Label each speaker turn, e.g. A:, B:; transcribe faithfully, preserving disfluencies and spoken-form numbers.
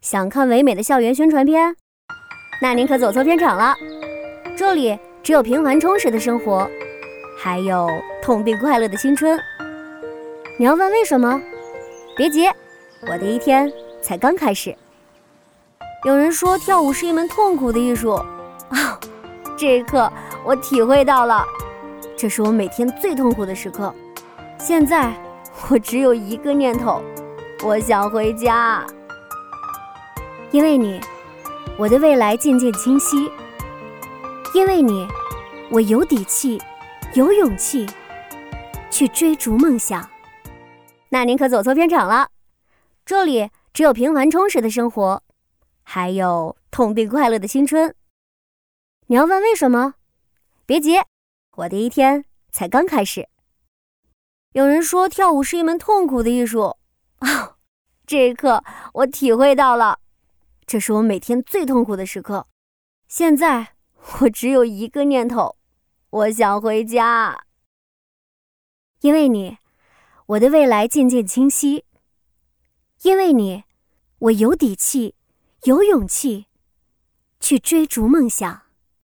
A: 想看唯美的校园宣传片？那您可走错片场了。这里只有平凡充实的生活，还有痛并快乐的青春。你要问为什么？别急，我的一天才刚开始。有人说跳舞是一门痛苦的艺术，啊，这一刻我体会到了，这是我每天最痛苦的时刻。现在我只有一个念头，我想回家。因为你，我的未来渐渐清晰。因为你，我有底气，有勇气去追逐梦想。那您可走错片场了，这里只有平凡充实的生活，还有痛并快乐的青春。你要问为什么？别急，我的一天才刚开始。有人说跳舞是一门痛苦的艺术，啊，这一刻我体会到了，这是我每天最痛苦的时刻。现在我只有一个念头，我想回家。因为你，我的未来渐渐清晰。因为你，我有底气，有勇气去追逐梦想。